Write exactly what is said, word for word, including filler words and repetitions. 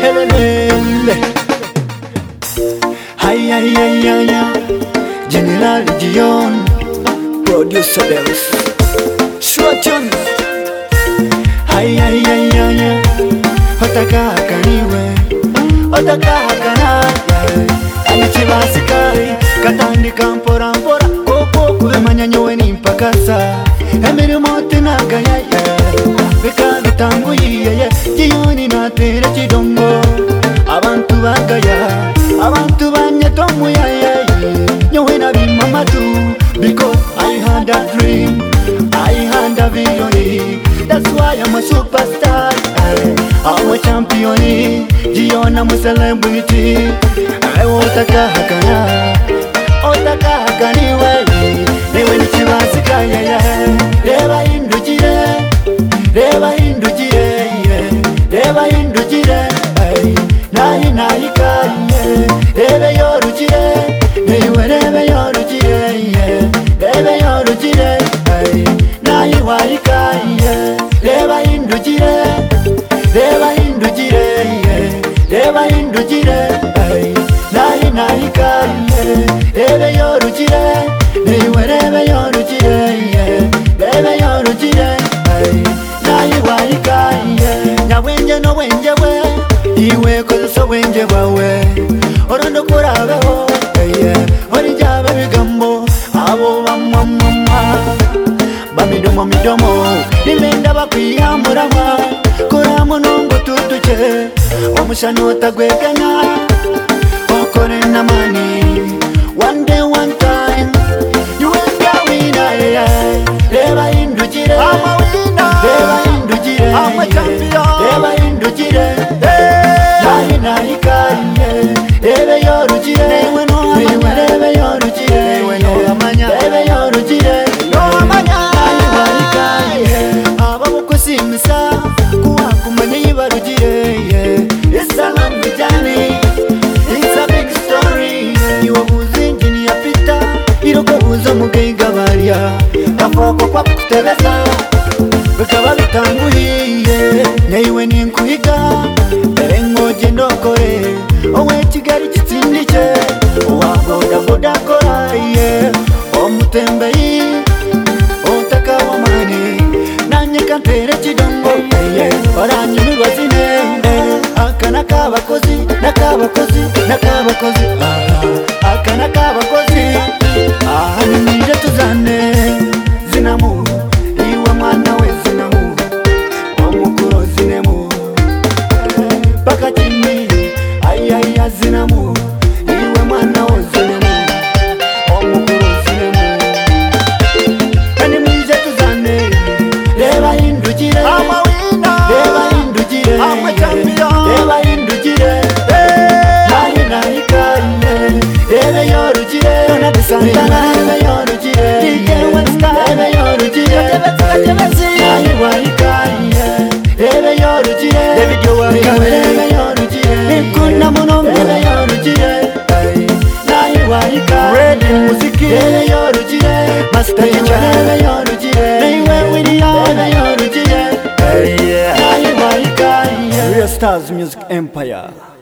Elelele. Ay ay ay ay ay. General Gion, producer Deus. Swatchon. Ay ay ay ay ay. Otaka kaniwe, otaka kanaya. Anichibasikai, katandi kampora mpora. Koko kulemanya nyowe nimpakasa. Emiri mote nagaya ya. Beka bitangu yiye, Gioni na tere chidongo. Abantu bagaya, abantu banyetomu ya ya. Nyowe na bimama tu, because I had a dream, I had a vision. That's why I'm a superstar. I'm a champion. Gion, I'm a celebrity. I want a kahakana, otaka hakani wali. Newe ni chivasika ya ya. Deva hindu jire, deva hindu jire, deva hindu jire. Nahi nahi kaiye, deve yoru jire, newe deve yoru jire, deve yoru jire. Nahi wali kaiye, deva hindu jire, deva hindu jire, deva hindu jire. Nahi nahi kaiye, deve yoru jire, newe deve yoru jire, deve yoru jire. Nahi wali kaiye, nyawenje no wenje we, iwe kozo wenje wawe. Orondo kurabeho, ori jabe bigambo, abo bamama. Bamidomo midomo, nimenda bakwiyamurama. Kuramo nongo tutuche, omushano tagwegana. Okore na mani, one day one time. You ain't a winner, deva hindu jire. I'm a winner, deva hindu jire. I'm a champion, deva hindu jire. Nahi nahi kaiye, deve yoru jire. Newe no amanya, deve yoru jire. Newe no amanya, deve yoru jire. No amanya. Simsa kuwa kumanya yibaru jire. It's a long journey, it's a big story. Iwa buzi njini ya pita, iroko buzo mugeiga baria. Afoko kwa kutebeza, bekaba bitangu hiye. Neiwe ninkuhiga, berengo jendo kore. Owe chigari chitindiche, owa boda boda kora iye. Omutembei, otaka wamani. Kantere chidongo ye oranyu nibazine akana kabakozi nakabakozi nakabakozi akana kabakozi ahani nije tuzane zinamu iwe mwana we zinamu omukuro zinemu paka chini ay ay zinamu iwe mwana we zinemu omukuro zinemu ani nije tuzane. I'm a winner, deva hindu jire. I'm a champion, deva hindu jire. Nahi nahi kaiye, deve yoru jire. Ona disantana, deve yoru jire. D J Westa, deve yoru jire. Nahi wali kaiye, deve yoru jire. David Yowaka, deve yoru jire. Nikuna munombo, deve yoru jire. Nahi wali kaiye, Red Musiki, deve yoru jire. Master Teacher, deve yoru jire. Neiwe William, deve yoru jire. Real Stars Music Empire.